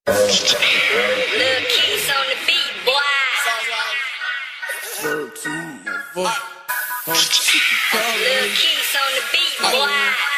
Lil' Keys on the beat, boy. Lil' Keys on the beat, boy.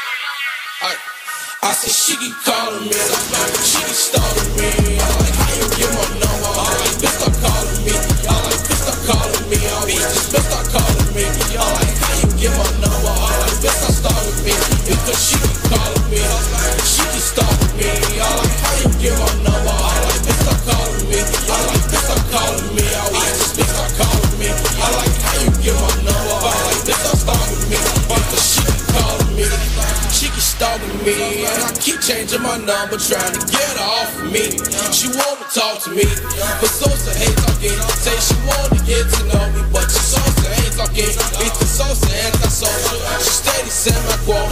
I said she keep calling me, she keep stalking me. I like how you get my number. I like bitch stop calling me. I like bitch stop calling me. I bitch stop calling me. I like how you get my number. I like bitch stop stalking me. Because she keep calling me, she keep stalking me. I like how you get my number. I like bitch stop calling me. I like bitch stop calling me. I bitch stop calling me. I like how you get my number. I like bitch stop stalking me. Because she keep calling me. She keep stalking me, and I keep changing my number, trying to get her off of me. She wanna talk to me, but Sosa ain't talking. Say she wanna get to know me, but Sosa ain't talking. It's the Sosa anti-social. She steady send my quote.